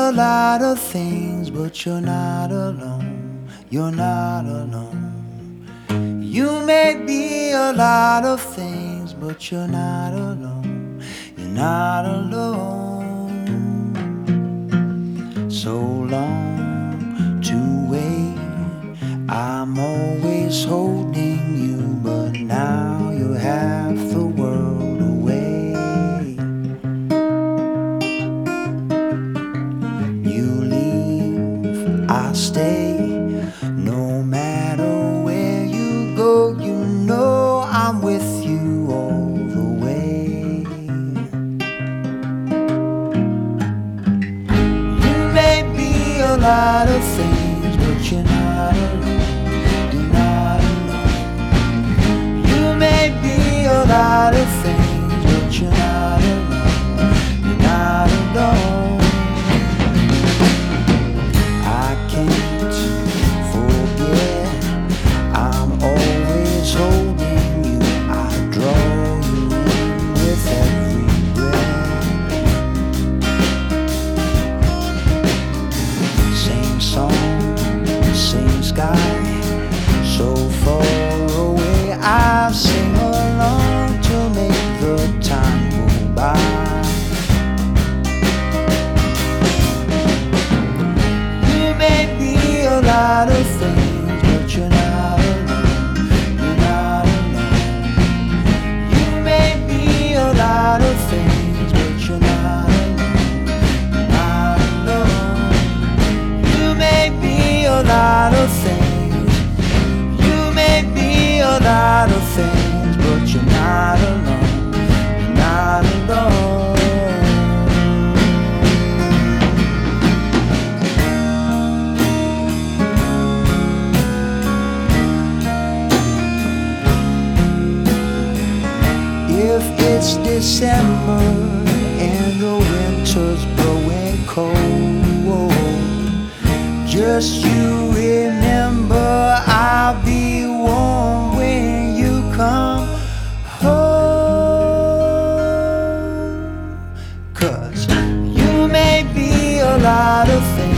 a lot of things, but you're not alone. You're not alone. You may be a lot of things, but you're not alone. You're not alone. So long to wait. I'm always holding you, but now you're half the world away. You leave, I stay. No matter where you go, you know I'm with you all the way. You may be a lot of things, but you're not alone. You're not alone. You may be a lot of things, but you're not alone. You're not alone. I can't forget. I'm always holding you. I draw you in with every breath. Same song, same sky, so far away. I sing along to make the time go by. You may be a lot of things, but you're not alone. You're not alone. You may be a lot of things, but you're not alone. You're not alone. You may be a lot of things. You may be a lot of things, but you're not alone. You're not alone. If it's December and the winter's blowing cold, just you remember I'll be warm when you come home. 'Cause you may be a lot of things,